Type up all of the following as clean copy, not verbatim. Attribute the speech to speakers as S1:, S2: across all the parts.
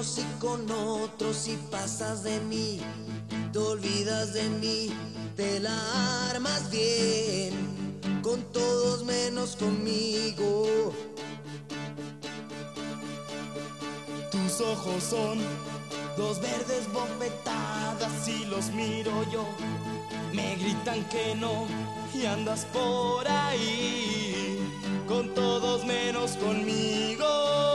S1: amigos y con otros y pasas de mí, te olvidas de mí, te la armas bien, con todos menos conmigo.
S2: Tus ojos son dos verdes bofetadas y los miro yo. Me gritan que no y andas por ahí, con todos menos conmigo.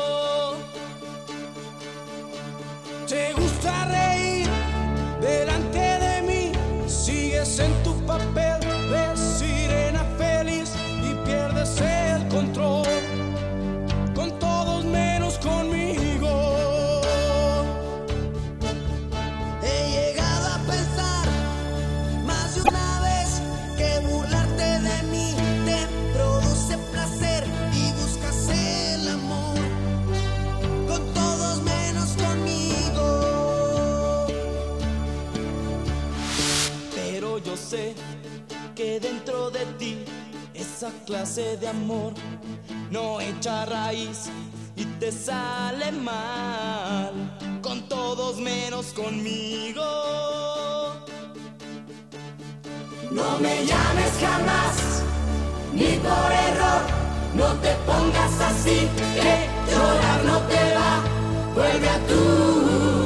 S3: Te gusta reír delante de mí, sigues en tu papel de sirena feliz y pierdes el control, con todos menos conmigo.
S1: He llegado a pensar más de una vez que burlarte de mí te produce placer y buscas el amor, con todos menos conmigo.
S2: Pero yo sé que dentro de ti esa clase de amor no echa raíz y te sale mal, con todos menos conmigo.
S4: No me llames jamás, ni por error, no te pongas así, que llorar no te va, vuelve a tu